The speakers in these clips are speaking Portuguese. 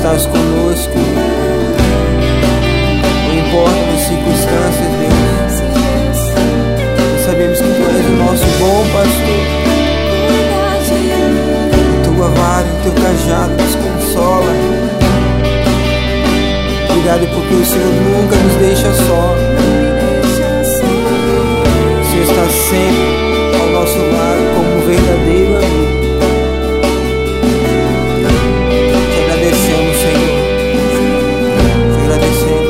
estás conosco. Não importa as circunstâncias, Deus. Nós sabemos que Tu és o nosso bom pastor. A Tua vara e o Teu cajado nos consola. Obrigado porque o Senhor nunca nos deixa só. O Senhor está sempre ao nosso lado como um verdadeiro amigo. Te agradecemos, Senhor. Te agradecemos.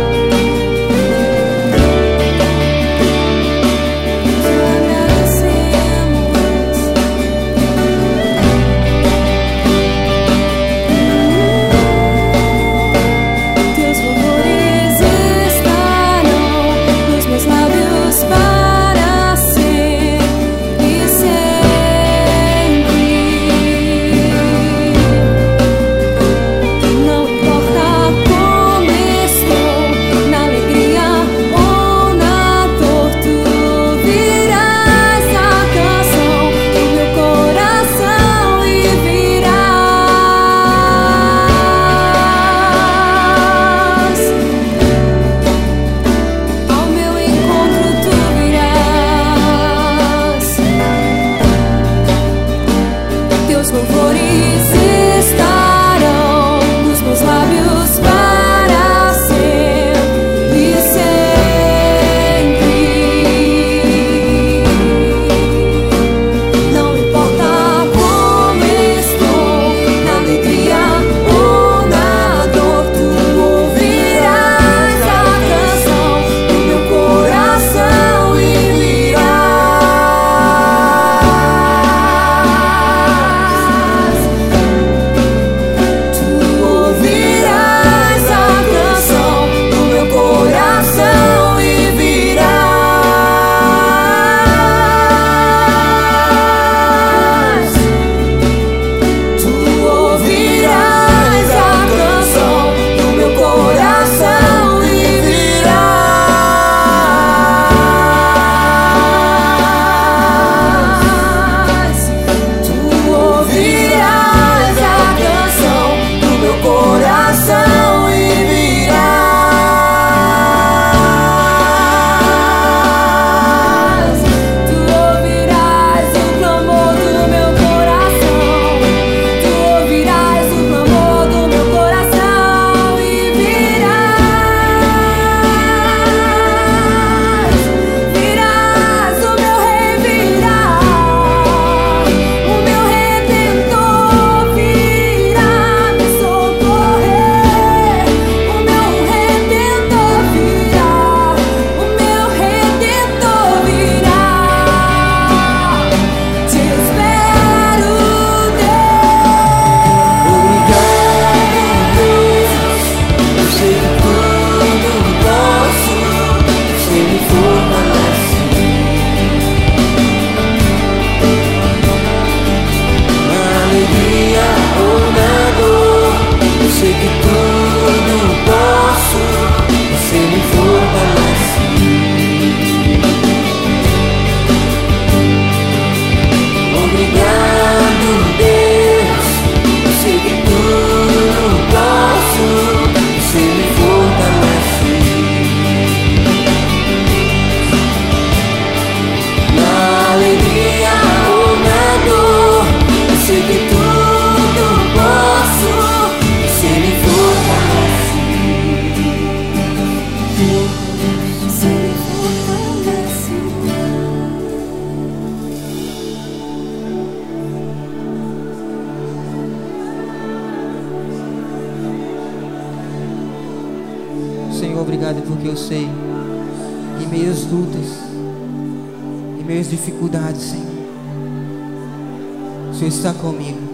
Senhor, obrigado porque eu sei, em meio às lutas, em meio às dificuldades, Senhor, o Senhor está comigo.